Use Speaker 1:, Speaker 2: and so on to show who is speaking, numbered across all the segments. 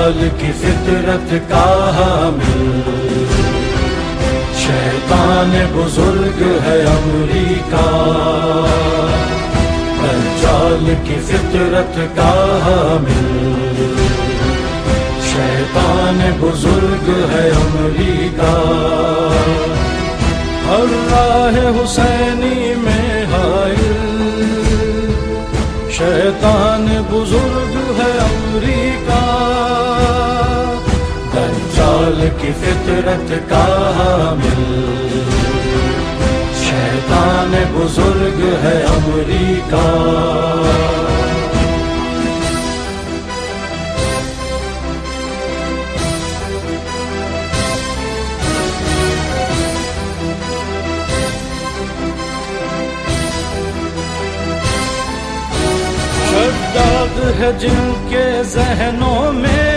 Speaker 1: दज्जाल की फितरत का हामिल, शैतान बुजुर्ग है अमरीका। दज्जाल की फितरत का हामिल, शैतान बुजुर्ग है अमरीका। हर राह हुसैनी में हाइल, शैतान बुजुर्ग है अमरीका। दज्जाल की फितरत का हामिल, शैतान बुजुर्ग है अमरीका। शद्दाद है जिनके जहनों में,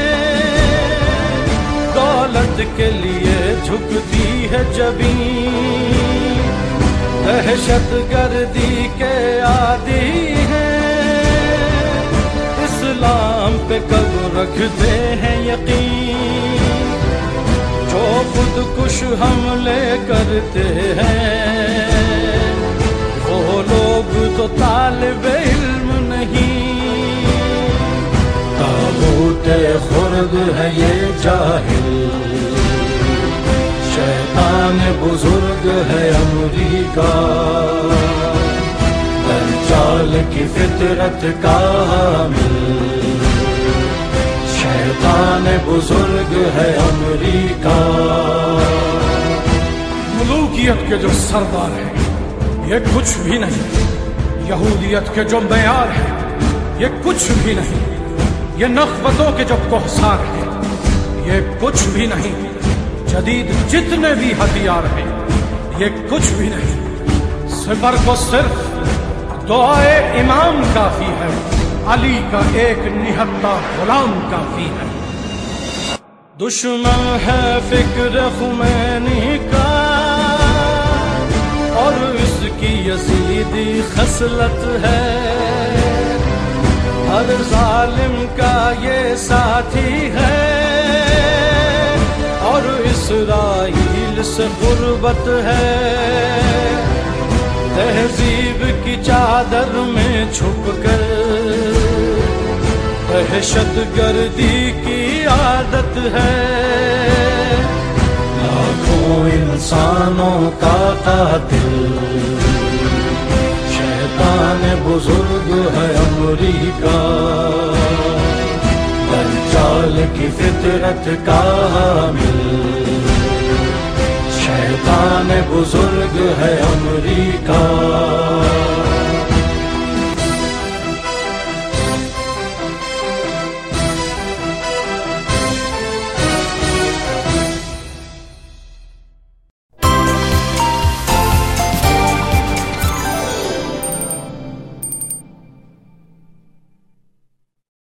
Speaker 1: दौलत के लिए झुकती है जबीं। दहशत गर्दी के आदी हैं, इस्लाम पे कब रखते हैं यकीन। जो खुदकुश हमले करते हैं, वो लोग तो तालिब इल्म नहीं। ताबूते खुर्द है ये जाहिल, शैतान बुजुर्ग है अमरीका। दज्जाल की फितरत का हामिल, शैतान बुजुर्ग है अमरीका।
Speaker 2: मुलूकियत के जो सरदार हैं ये कुछ भी नहीं, यहूदियत के जो मयार हैं ये कुछ भी नहीं, ये नख्वतों के जो कोहसार हैं ये कुछ भी नहीं, जदीद जितने भी हथियार हैं ये कुछ भी नहीं। सिपर को सिर्फ दुआए इमाम काफी है, अली का एक निहत्ता गुलाम काफी है।
Speaker 1: दुश्मन है फिक्र खुमैनी का, और इसकी यजीदी खसलत है। हर जालिम का ये साथी है, और इसराइल से गुर्बत है। तहजीब की चादर में छुपकर दहशत गर्दी की आदत है। लाखों इंसानों का कातिल, शैतान बुजुर्ग है अमरीका। दज्जाल की फितरत का हामिल, शैतान बुजुर्ग है अमरीका।